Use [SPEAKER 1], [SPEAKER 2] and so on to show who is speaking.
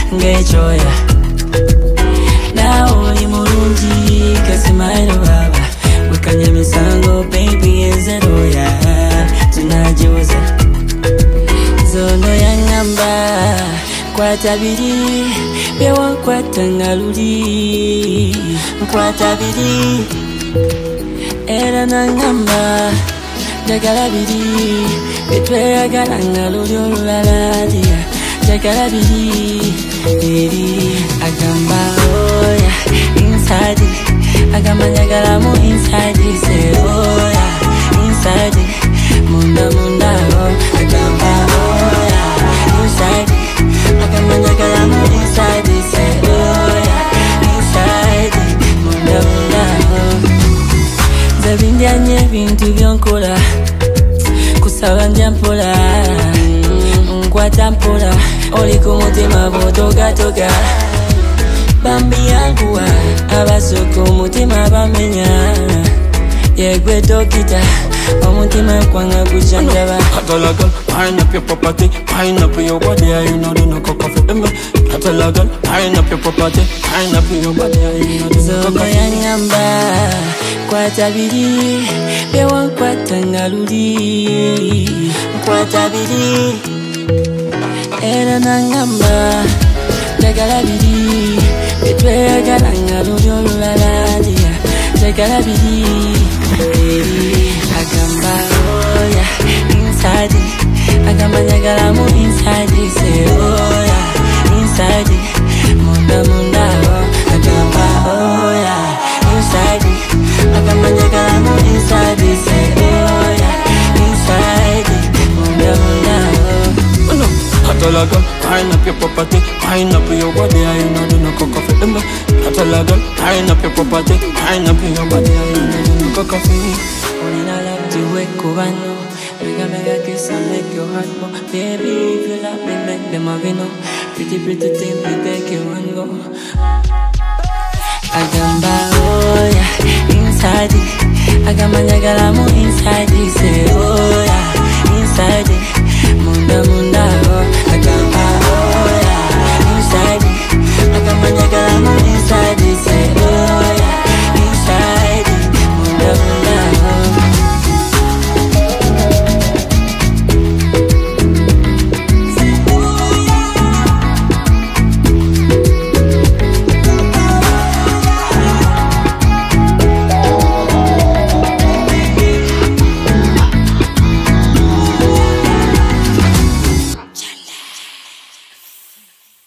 [SPEAKER 1] ngechoya nawe uri mulungi kasimairo baba wekanya misango baby enzeroya tunajoza zono yangamba kwatabiri bewa kwatangaluli kwatabiri era nangamba jagalabiri betweyagala ngaluli olulaladia jagalabiri eri agamba oya inside agamba njagala mu inside se oya inside munda munda agamba oya inside agamba njagala mu inside se oya inside munda munda zabindyanye bintu byonkola kusaba njampola nkwata mpola oli ku mutima bw'otogatoga bambi yanguwa abasooka omutima bamenya yegwe dokita omutima kwanga gujanjaba
[SPEAKER 2] Catalagal, wind up your property, wind up your body, you know the no cock off them. Catalagal, wind up your property, wind up your body, you know the no cock off.
[SPEAKER 1] yangamba kwatabiri bewa kwatangaluli kwatabiri era nangamba jagalabiri betweyagala ngaluli olulaladia jagalabiri eri agamba oya inside agamba njagala mu inside se oya inside munda munda agamba oya inside agamba njagala mu inside se oya inside munda munda
[SPEAKER 2] Catalagal, wind up your property, wind up your body, you know the no cock off them. Catalagal, wind up your property, wind up your body, you know the no cock off.
[SPEAKER 1] Only I love to wake kubano. Mega kiss and make your heart go. Baby, if you love me, make them have you know. Pretty pretty thing, me take you and go. Agamba oya inside, agamba njagala mu inside, say oya inside, munda munda agamba